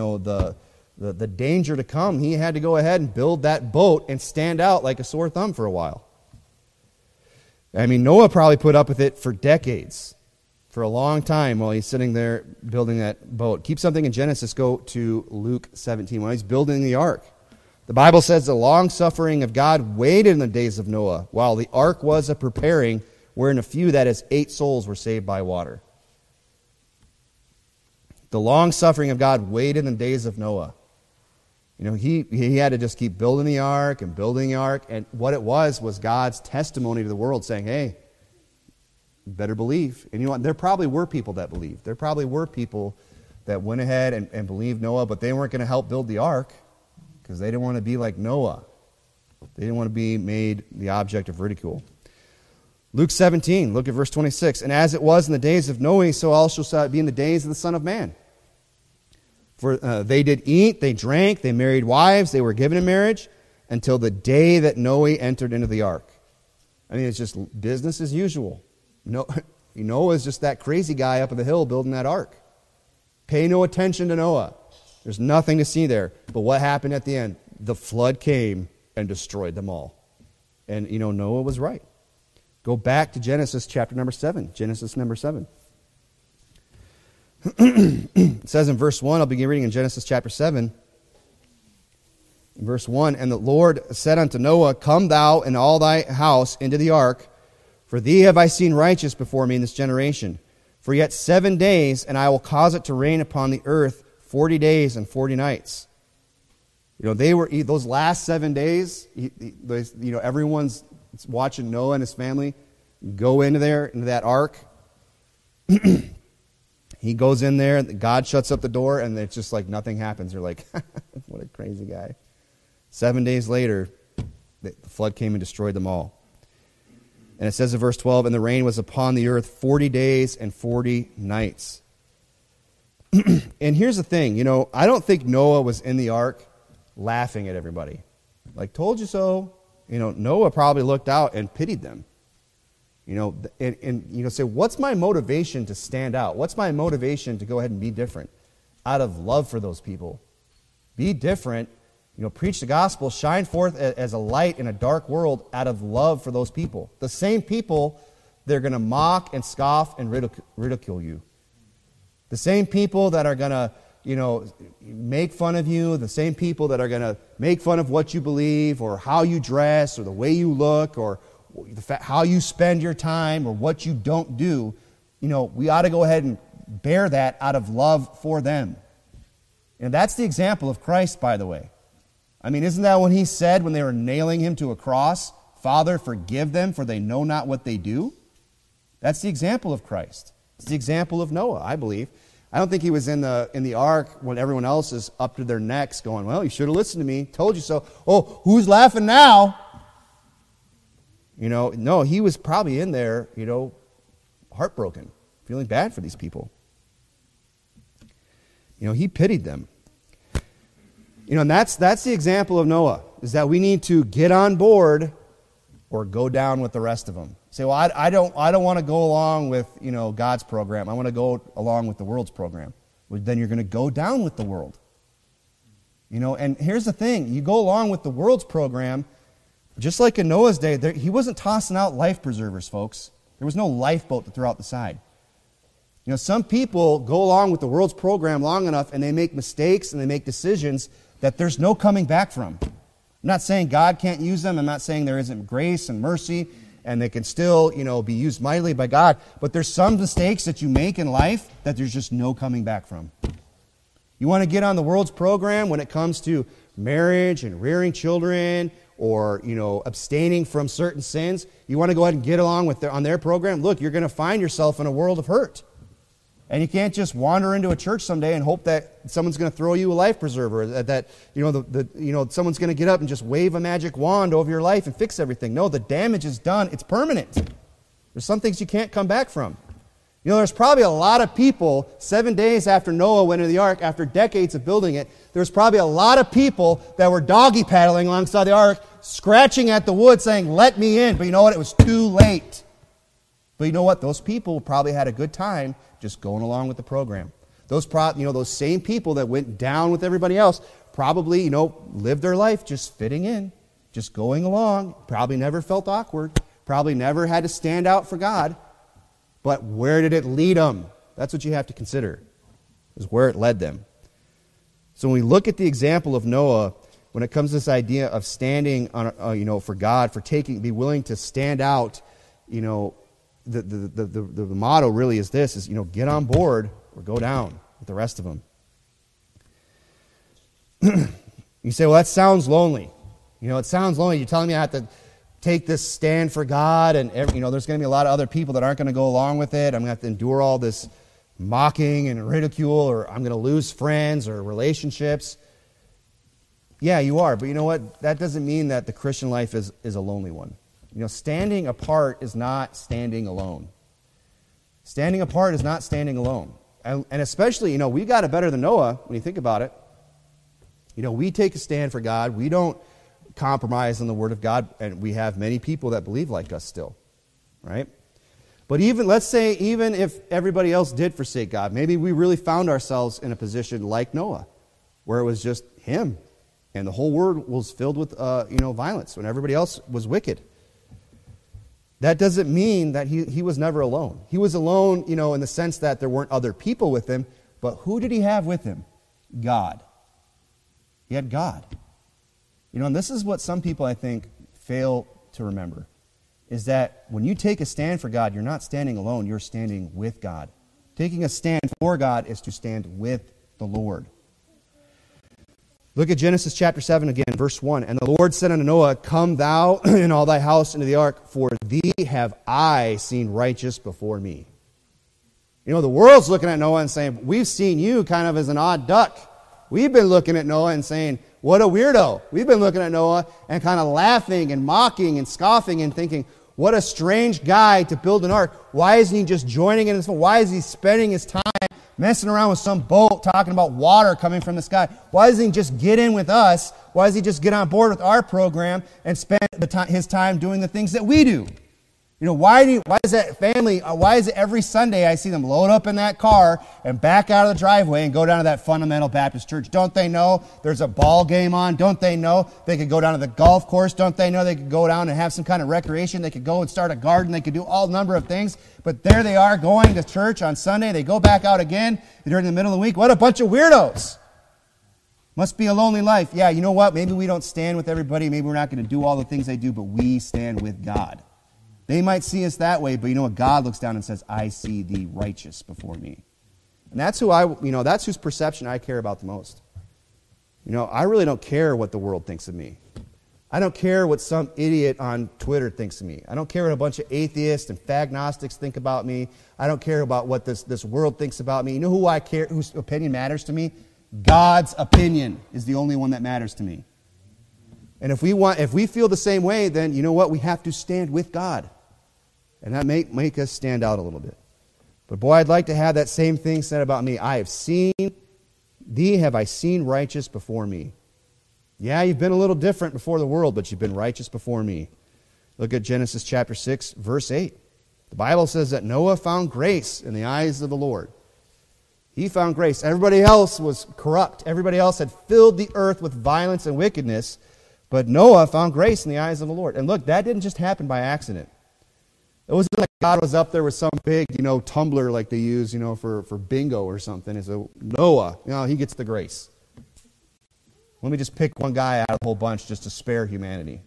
the danger to come, he had to go ahead and build that boat and stand out like a sore thumb for a while. Noah probably put up with it for decades. For a long time while he's sitting there building that boat. Keep something in Genesis, go to Luke 17. While he's building the ark, the Bible says the long-suffering of God waited in the days of Noah, while the ark was a-preparing, wherein a few, that is 8 souls, were saved by water. The long-suffering of God waited in the days of Noah. He had to just keep building the ark, and what it was God's testimony to the world saying, hey, better believe. And you know what? There probably were people that believed. There probably were people that went ahead and believed Noah, but they weren't going to help build the ark because they didn't want to be like Noah. They didn't want to be made the object of ridicule. Luke 17, look at verse 26. And as it was in the days of Noah, so also shall it be in the days of the Son of Man. For they did eat, they drank, they married wives, they were given in marriage, until the day that Noah entered into the ark. It's just business as usual. Noah's just that crazy guy up on the hill building that ark. Pay no attention to Noah. There's nothing to see there. But what happened at the end? The flood came and destroyed them all. And, Noah was right. Go back to Genesis chapter number 7. Genesis number 7. It says in verse 1, I'll begin reading in Genesis chapter 7. In verse 1, and the Lord said unto Noah, come thou and all thy house into the ark, for thee have I seen righteous before me in this generation. For yet 7 days, and I will cause it to rain upon the earth 40 days and 40 nights. They were those last 7 days. Everyone's watching Noah and his family go into that ark. He goes in there, God shuts up the door, and it's just like nothing happens. They're like, what a crazy guy. 7 days later, the flood came and destroyed them all. And it says in verse 12, and the rain was upon the earth 40 days and 40 nights. And here's the thing, I don't think Noah was in the ark laughing at everybody. Like, told you so. Noah probably looked out and pitied them. Say, what's my motivation to stand out? What's my motivation to go ahead and be different? Out of love for those people. Be different. Preach the gospel, shine forth as a light in a dark world out of love for those people. The same people, they're going to mock and scoff and ridicule you. The same people that are going to, make fun of you, the same people that are going to make fun of what you believe or how you dress or the way you look or how you spend your time or what you don't do, we ought to go ahead and bear that out of love for them. And that's the example of Christ, by the way. I mean, isn't that what he said when they were nailing him to a cross? Father, forgive them, for they know not what they do. That's the example of Christ. It's the example of Noah, I believe. I don't think he was in the ark when everyone else is up to their necks going, well, you should have listened to me. Told you so. Oh, who's laughing now? No, he was probably in there, heartbroken, feeling bad for these people. He pitied them. And that's the example of Noah, is that we need to get on board or go down with the rest of them. Say, well, I don't want to go along with, God's program. I want to go along with the world's program. Well, then you're going to go down with the world. And here's the thing. You go along with the world's program, just like in Noah's day, he wasn't tossing out life preservers, folks. There was no lifeboat to throw out the side. Some people go along with the world's program long enough and they make mistakes and they make decisions that there's no coming back from. I'm not saying God can't use them. I'm not saying there isn't grace and mercy and they can still, be used mightily by God. But there's some mistakes that you make in life that there's just no coming back from. You want to get on the world's program when it comes to marriage and rearing children or, abstaining from certain sins. You want to go ahead and get along with on their program. Look, you're going to find yourself in a world of hurt. And you can't just wander into a church someday and hope that someone's going to throw you a life preserver, that someone's going to get up and just wave a magic wand over your life and fix everything. No, the damage is done. It's permanent. There's some things you can't come back from. There's probably a lot of people 7 days after Noah went into the ark, after decades of building it, there's probably a lot of people that were doggy paddling alongside the ark, scratching at the wood saying, let me in. But you know what? It was too late. But you know what? Those people probably had a good time just going along with the program. Those same people that went down with everybody else probably, lived their life just fitting in, just going along, probably never felt awkward, probably never had to stand out for God. But where did it lead them? That's what you have to consider, is where it led them. So when we look at the example of Noah, when it comes to this idea of standing on, for God, be willing to stand out, the motto really is this, is, get on board or go down with the rest of them. You say, well, that sounds lonely. It sounds lonely. You're telling me I have to take this stand for God and, there's going to be a lot of other people that aren't going to go along with it. I'm going to have to endure all this mocking and ridicule, or I'm going to lose friends or relationships. Yeah, you are. But you know what? That doesn't mean that the Christian life is a lonely one. Standing apart is not standing alone. Standing apart is not standing alone. And especially, we got it better than Noah when you think about it. We take a stand for God. We don't compromise on the Word of God, and we have many people that believe like us still, right? But let's say if everybody else did forsake God, maybe we really found ourselves in a position like Noah, where it was just him, and the whole world was filled with violence when everybody else was wicked. That doesn't mean that he was never alone. He was alone, in the sense that there weren't other people with him, but who did he have with him? God. He had God. And this is what some people, I think, fail to remember, is that when you take a stand for God, you're not standing alone, you're standing with God. Taking a stand for God is to stand with the Lord. Look at Genesis chapter 7 again, verse 1. And the Lord said unto Noah, Come thou and all thy house into the ark, for thee have I seen righteous before me. The world's looking at Noah and saying, we've seen you kind of as an odd duck. We've been looking at Noah and saying, what a weirdo. We've been looking at Noah and kind of laughing and mocking and scoffing and thinking, what a strange guy to build an ark. Why isn't he just joining in this? Why is he spending his time messing around with some boat talking about water coming from the sky? Why doesn't he just get in with us? Why does he just get on board with our program and spend his time doing the things that we do? Why is that family, why is it every Sunday I see them load up in that car and back out of the driveway and go down to that fundamental Baptist church? Don't they know there's a ball game on? Don't they know they could go down to the golf course? Don't they know they could go down and have some kind of recreation? They could go and start a garden. They could do all number of things. But there they are going to church on Sunday. They go back out again during the middle of the week. What a bunch of weirdos. Must be a lonely life. Yeah, you know what? Maybe we don't stand with everybody. Maybe we're not going to do all the things they do, but we stand with God. They might see us that way, but God looks down and says, I see thee righteous before me. And that's that's whose perception I care about the most. I really don't care what the world thinks of me. I don't care what some idiot on Twitter thinks of me. I don't care what a bunch of atheists and fagnostics think about me. I don't care about what this world thinks about me. You know who I care, whose opinion matters to me? God's opinion is the only one that matters to me. And if we feel the same way, then you know what? We have to stand with God. And that may make us stand out a little bit. But boy, I'd like to have that same thing said about me. Thee have I seen righteous before me. Yeah, you've been a little different before the world, but you've been righteous before me. Look at Genesis chapter 6, verse 8. The Bible says that Noah found grace in the eyes of the Lord. He found grace. Everybody else was corrupt. Everybody else had filled the earth with violence and wickedness. But Noah found grace in the eyes of the Lord. And look, that didn't just happen by accident. It wasn't like God was up there with some big, tumbler like they use, for bingo or something. And so Noah, he gets the grace. Let me just pick one guy out of the whole bunch just to spare humanity.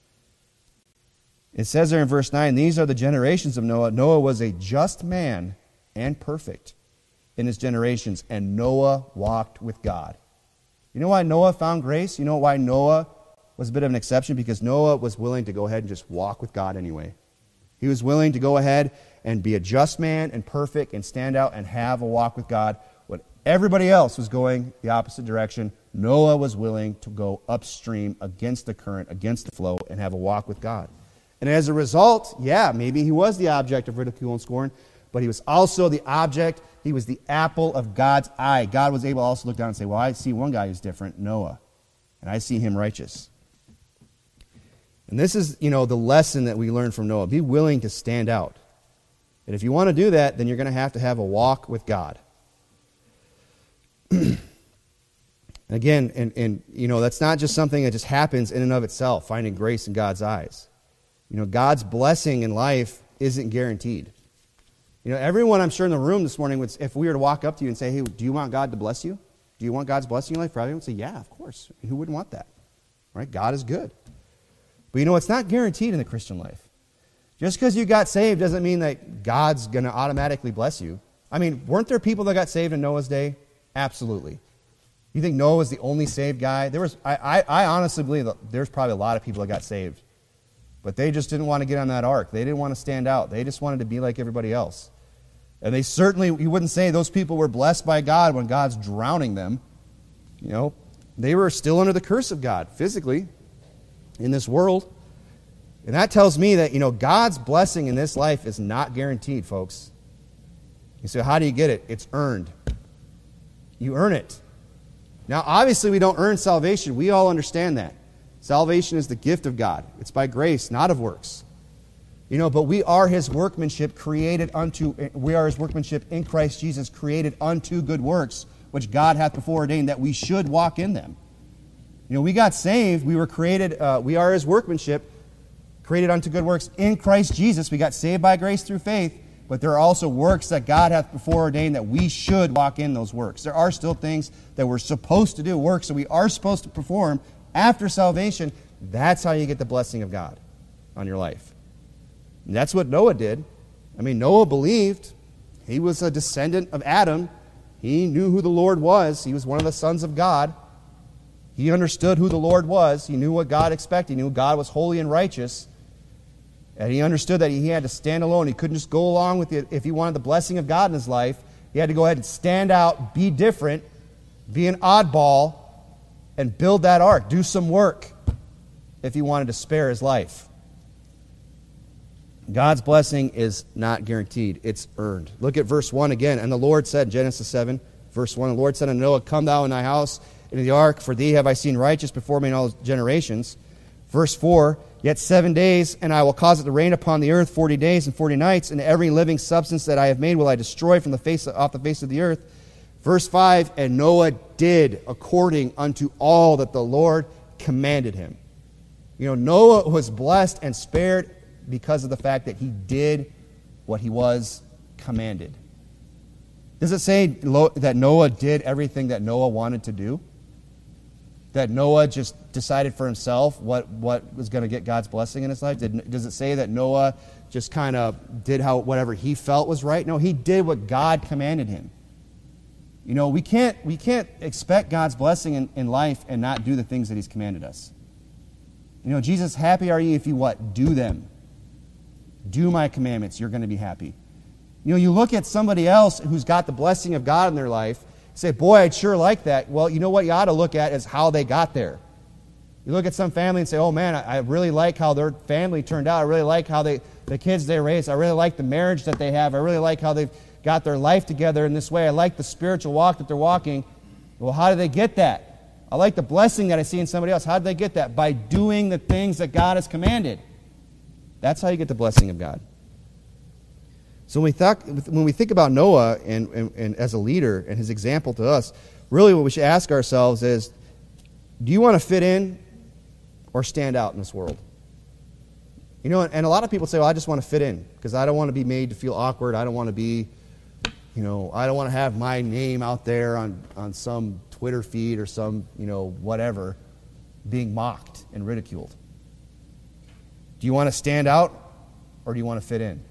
It says there in verse 9, these are the generations of Noah. Noah was a just man and perfect in his generations, and Noah walked with God. You know why Noah found grace? You know why Noah was a bit of an exception? Because Noah was willing to go ahead and just walk with God anyway. He was willing to go ahead and be a just man and perfect and stand out and have a walk with God. When everybody else was going the opposite direction, Noah was willing to go upstream against the current, against the flow, and have a walk with God. And as a result, maybe he was the object of ridicule and scorn, but he was also the object, he was the apple of God's eye. God was able to also look down and say, well, I see one guy who's different, Noah, and I see him righteous. And this is, the lesson that we learn from Noah. Be willing to stand out. And if you want to do that, then you're going to have a walk with God. Again, and that's not just something that just happens in and of itself, finding grace in God's eyes. God's blessing in life isn't guaranteed. Everyone I'm sure in the room this morning, if we were to walk up to you and say, hey, do you want God to bless you? Do you want God's blessing in your life? Probably would say, yeah, of course. Who wouldn't want that? Right? God is good. But it's not guaranteed in the Christian life. Just because you got saved doesn't mean that God's going to automatically bless you. I mean, weren't there people that got saved in Noah's day? Absolutely. You think Noah was the only saved guy? I honestly believe that there's probably a lot of people that got saved. But they just didn't want to get on that ark. They didn't want to stand out. They just wanted to be like everybody else. And you wouldn't say those people were blessed by God when God's drowning them. They were still under the curse of God physically in this world. And that tells me that, God's blessing in this life is not guaranteed, folks. You say, how do you get it? It's earned. You earn it. Now, obviously, we don't earn salvation. We all understand that. Salvation is the gift of God. It's by grace, not of works. But we are His workmanship in Christ Jesus, created unto good works, which God hath before ordained that we should walk in them. You know, we got saved. We were created, we are his workmanship, created unto good works in Christ Jesus. We got saved by grace through faith, but there are also works that God hath before ordained that we should walk in those works. There are still things that we're supposed to do, works that we are supposed to perform after salvation. That's how you get the blessing of God on your life. And that's what Noah did. I mean, Noah believed. He was a descendant of Adam. He knew who the Lord was. He was one of the sons of God. He understood who the Lord was. He knew what God expected. He knew God was holy and righteous. And he understood that he had to stand alone. He couldn't just go along with it. If he wanted the blessing of God in his life, he had to go ahead and stand out, be different, be an oddball, and build that ark. Do some work if he wanted to spare his life. God's blessing is not guaranteed. It's earned. Look at verse 1 again. And the Lord said, Genesis 7, verse 1, the Lord said unto Noah, come thou in thy house into the ark, for thee have I seen righteous before me in all generations. Verse 4, yet 7 days, and I will cause it to rain upon the earth 40 days and 40 nights, and every living substance that I have made will I destroy from off the face of the earth. Verse 5, and Noah did according unto all that the Lord commanded him. You know, Noah was blessed and spared because of the fact that he did what he was commanded. Does it say that Noah did everything that Noah wanted to do? That Noah just decided for himself what was going to get God's blessing in his life? Does it say that Noah just kind of did whatever he felt was right? No, he did what God commanded him. You know, we can't expect God's blessing in life and not do the things that he's commanded us. You know, Jesus, happy are ye if you what? Do them. Do my commandments. You're going to be happy. You know, you look at somebody else who's got the blessing of God in their life, say, boy, I'd sure like that. Well, you know what you ought to look at is how they got there. You look at some family and say, oh man, I really like how their family turned out. I really like how the kids they raised. I really like the marriage that they have. I really like how they've got their life together in this way. I like the spiritual walk that they're walking. Well, how did they get that? I like the blessing that I see in somebody else. How did they get that? By doing the things that God has commanded. That's how you get the blessing of God. So when we think about Noah and as a leader and his example to us, really what we should ask ourselves is, do you want to fit in or stand out in this world? You know, and a lot of people say, well, I just want to fit in because I don't want to be made to feel awkward. I don't want to be, you know, I don't want to have my name out there on some Twitter feed or some, you know, whatever, being mocked and ridiculed. Do you want to stand out or do you want to fit in?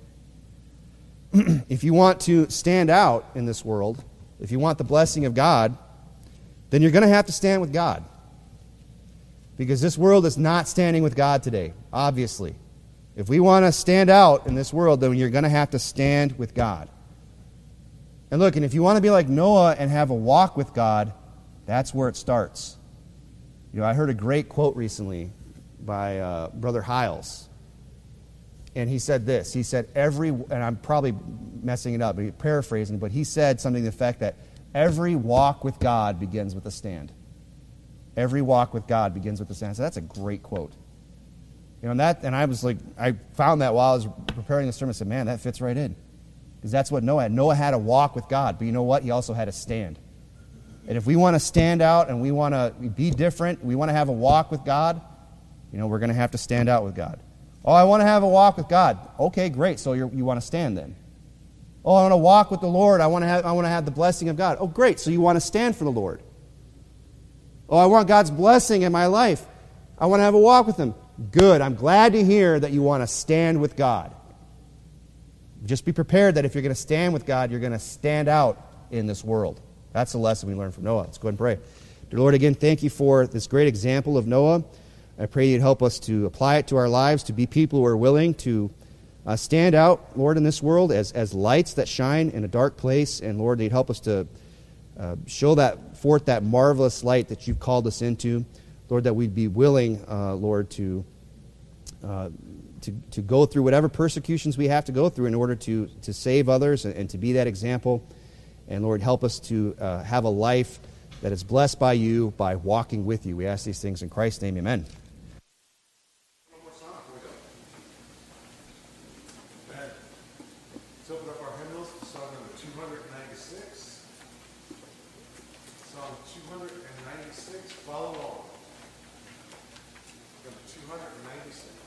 If you want to stand out in this world, if you want the blessing of God, then you're going to have to stand with God. Because this world is not standing with God today, obviously. If we want to stand out in this world, then you're going to have to stand with God. And look, and if you want to be like Noah and have a walk with God, that's where it starts. You know, I heard a great quote recently by Brother Hiles. And he said this. He said, and I'm probably messing it up, paraphrasing, but he said something to the effect that every walk with God begins with a stand. Every walk with God begins with a stand. So that's a great quote. You know, and I was like, I found that while I was preparing the sermon. I said, man, that fits right in. Because that's what Noah had. Noah had a walk with God, but you know what? He also had a stand. And if we want to stand out and we want to be different, we want to have a walk with God, you know, we're going to have to stand out with God. Oh, I want to have a walk with God. Okay, great. So you want to stand then. Oh, I want to walk with the Lord. I want to have the blessing of God. Oh, great. So you want to stand for the Lord. Oh, I want God's blessing in my life. I want to have a walk with Him. Good. I'm glad to hear that you want to stand with God. Just be prepared that if you're going to stand with God, you're going to stand out in this world. That's the lesson we learned from Noah. Let's go ahead and pray. Dear Lord, again, thank you for this great example of Noah. I pray you'd help us to apply it to our lives, to be people who are willing to stand out, Lord, in this world as lights that shine in a dark place. And, Lord, you'd help us to show forth that marvelous light that you've called us into. Lord, that we'd be willing, Lord, to go through whatever persecutions we have to go through in order to save others and to be that example. And, Lord, help us to have a life that is blessed by you, by walking with you. We ask these things in Christ's name, amen. Let's open up our hymnals to song number 296. Song 296, follow along. Number 296.